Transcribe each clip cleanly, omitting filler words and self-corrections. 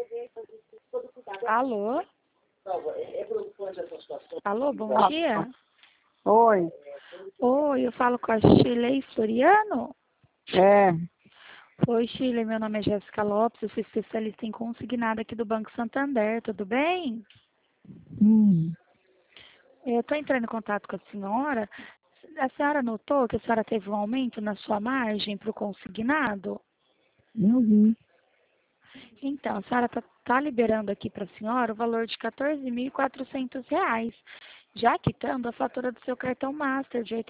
Alô? Alô, bom dia. Oi. Oi, eu falo com a Shirley Floriano. É. Oi, Shirley, meu nome é Jéssica Lopes, eu sou especialista em consignado aqui do Banco Santander, tudo bem? Eu estou entrando em contato com a senhora. A senhora notou que a senhora teve um aumento na sua margem para o consignado? Eu vi. Então, a senhora está liberando aqui para a senhora o valor de R$ 14.400, já quitando a fatura do seu cartão Master de R$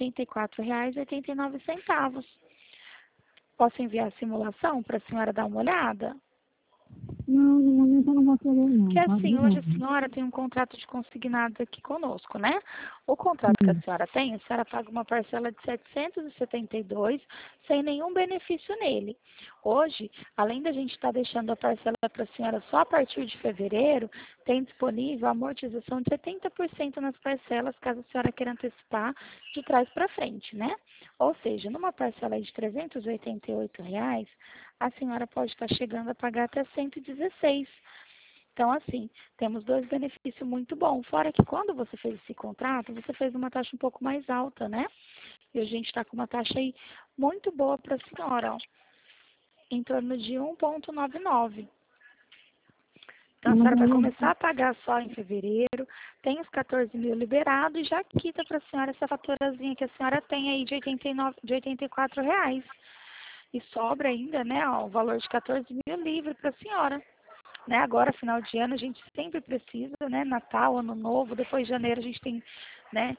84,89. Posso enviar a simulação para a senhora dar uma olhada? Não, no momento eu não vou querer não, Que tá? assim, hoje a Obrigada. senhora tem um contrato de consignado aqui conosco, né? O contrato que a senhora tem, a senhora paga uma parcela de 772 sem nenhum benefício nele. Hoje, além da gente estar deixando a parcela para a senhora só a partir de fevereiro, tem disponível a amortização de 70% nas parcelas, caso a senhora queira antecipar de trás para frente, né? Ou seja, numa parcela de R$ 388, a senhora pode estar chegando a pagar até 116. Então, assim, temos dois benefícios muito bons. Fora que quando você fez esse contrato, você fez uma taxa um pouco mais alta, né? E a gente está com uma taxa aí muito boa para a senhora, ó, em torno de 1,99. Então, a senhora vai começar a pagar só em fevereiro, tem os 14 mil liberados e já quita para a senhora essa faturazinha que a senhora tem aí de 89, de R$ 84. E sobra ainda, né, ó, o valor de 14 mil livre para a senhora. Né, agora, final de ano, a gente sempre precisa, né? Natal, Ano Novo, depois de janeiro a gente tem, né,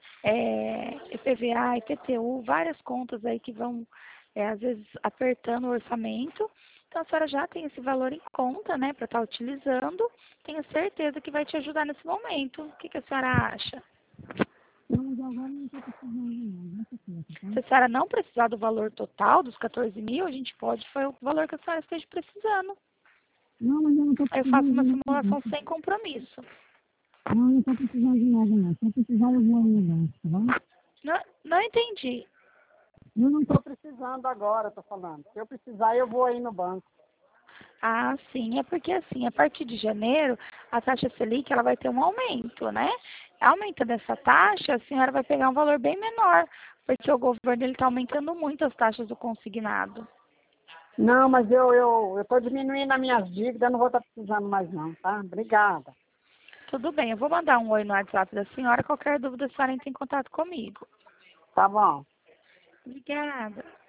IPVA, IPTU, várias contas aí que vão, às vezes, apertando o orçamento. Então, a senhora já tem esse valor em conta, né, para estar utilizando. Tenho certeza que vai te ajudar nesse momento. O que que a senhora acha? Não, mas agora não estou precisando não, deixa quieto, tá? Se a senhora não precisar do valor total, dos 14 mil, a gente pode, foi o valor que a senhora esteja precisando. Não, mas eu não estou Aí eu faço precisando uma de nada simulação não. sem compromisso. Não, eu não estou precisando de nada não. Se eu precisar, eu vou aí no banco, tá bom? Não entendi. Eu não estou precisando agora, estou falando. Se eu precisar, eu vou aí no banco. Ah, sim, é porque assim, a partir de janeiro, a taxa Selic ela vai ter um aumento, né? Aumentando essa taxa, a senhora vai pegar um valor bem menor, porque o governo está aumentando muito as taxas do consignado. Não, mas eu estou diminuindo as minhas dívidas, não vou estar precisando mais não, tá? Obrigada. Tudo bem, eu vou mandar um oi no WhatsApp da senhora, qualquer dúvida a senhora entra em contato comigo. Tá bom. Obrigada.